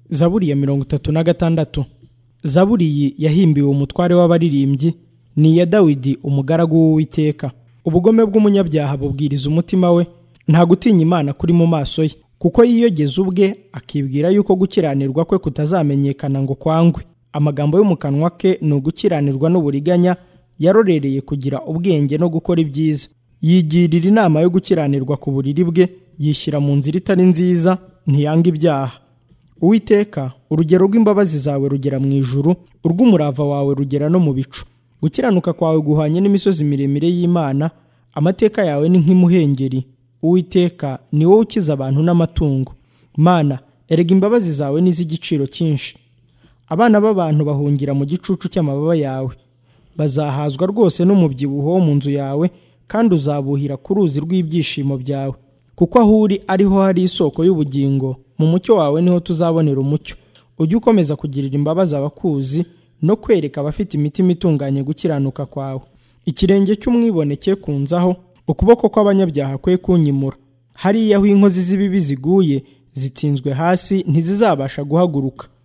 Zaburi ya 36. Zaburi iyi yahimbiwe umutware w'abaririmbyi, ni iya Dawidi umugaragu w'Uwiteka. Ubugome bw'umunyabyaha bubwiriza umutima we, nta gutinya Imana kuri mu maso ye, kuko yiyogeza ubwe akibwira yuko gukiranirwa kwe kutazamenyekana ngo kwangwe. Amagambo yo mu kanwa ke ni ugukiranirwa n'uburiganya, yarorereye kugira ubwenge no gukora ibyiza. Yigirira inama yo gukiranirwa ku buriri bwe, yishyira mu nzira itari nziza, ntiyanga ibyaha. Uwiteka, urugero rw'imbabazi zawe rugera mu ijuru, urw'umurava wawe rugera no mu bicu. Gukiranuka kwawe guhwanye n'imisozi miremire y'Imana, amateka yawe ni nk'imuhengeri. Uwiteka, ni wowe ukiza abantu n'amatungo. Mana, erega imbabazi zawe ni iz'igiciro cyinshi. Abana b'abantu bahungira mu gicucu cy'amababa yawe. Bazahazwa rwose n'umubyibuho wo mu nzu yawe, kandi uzabuhira ku ruzi rw'ibyishimo byawe. Kuko aho uri ariho hari isoko y'ubugingo, mu mucyo wawe niho tuzabonera umucyo. Ujye ukomeza kugirira imbabazi abakuzi, no kwereka abafite imitima itunganye gukiranuka kwawe. Ikirenge cy'umwibone cye kunzaho, ukuboko kw'abanyabyaha kwe kunyimura. Hariya aho inkozi z'ibibi ziguye, zitsinzwe hasi, ntizizabasha guhaguruka.